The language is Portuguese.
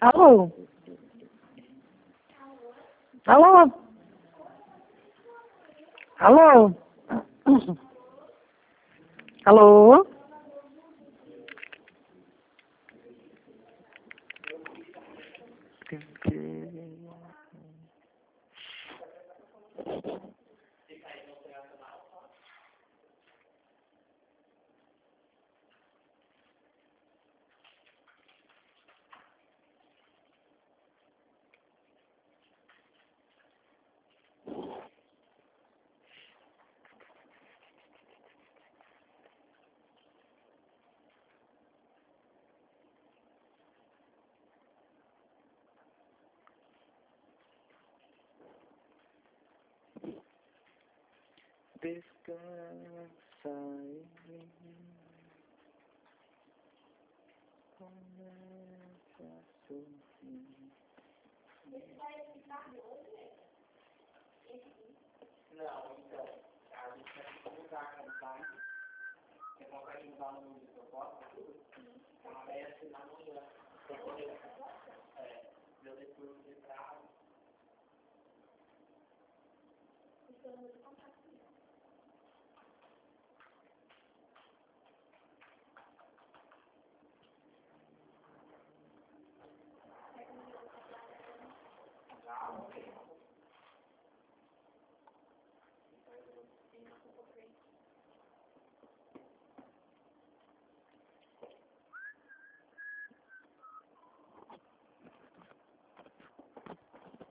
Alô? Alô? Alô? Alô? Descansa em mim, começa a sorrir. Não, então, a gente vai começar a cantar, você consegue mudar o número de proposta, tudo? Então, aí assim, na manhã, pra poder, meu depois